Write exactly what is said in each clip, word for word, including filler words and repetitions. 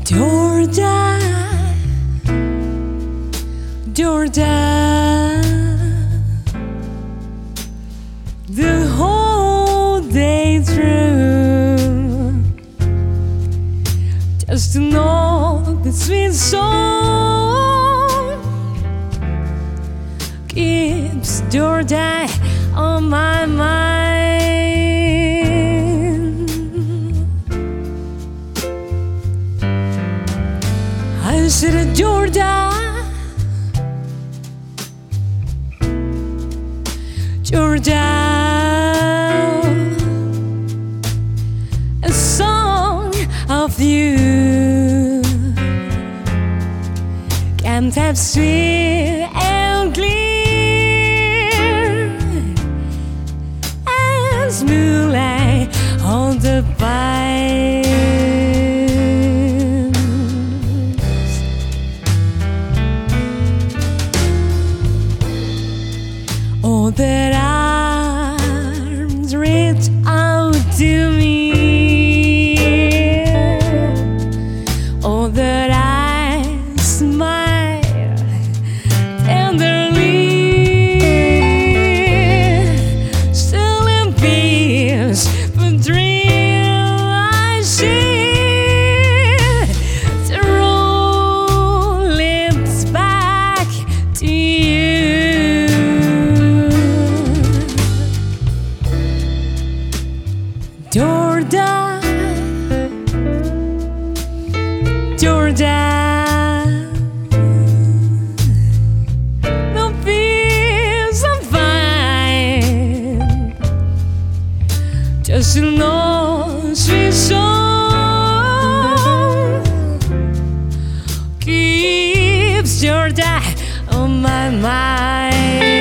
Georgia, Georgia, the whole day through, just to know the sweet song keeps Georgia on my mind. I said, Georgia, Georgia, a song of you can't have sweet and clear as moonlight on the pines. Oh, that arms reach out to me. Oh, that I smile tenderly. Still in peace, but dream I see the road leads back to you. Georgia, Georgia, the peace I find, just to know sweet song keeps Georgia on my mind.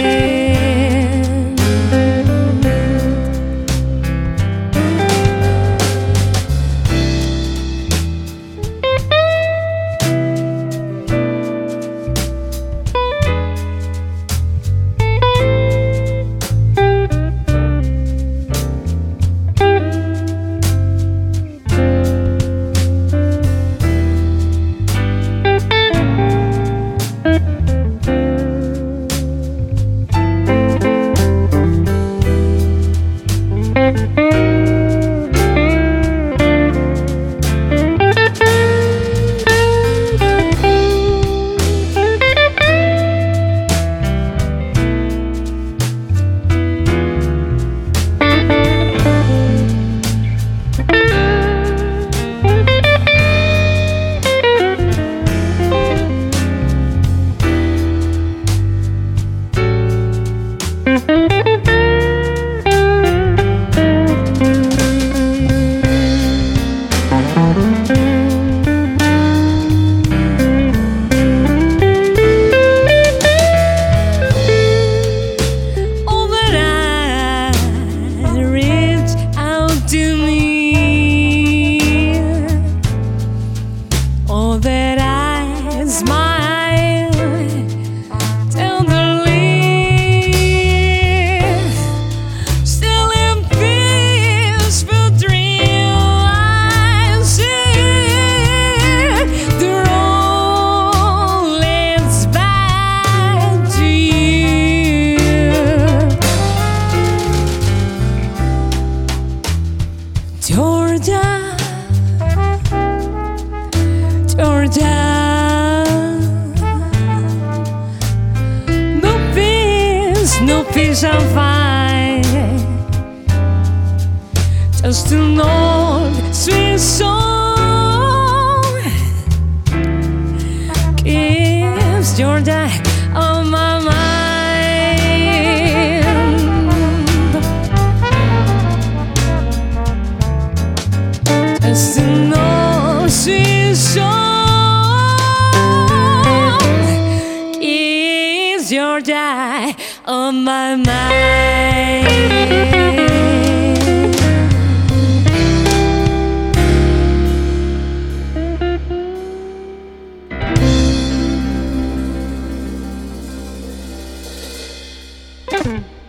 Oh, that I smile tenderly, still in peaceful dream I see the road leads back to you. Georgia, Georgia, no peace, no peace I'll find, just to know the sweet song keeps Georgia on my mind. Just to know sweet song Georgia on my mind.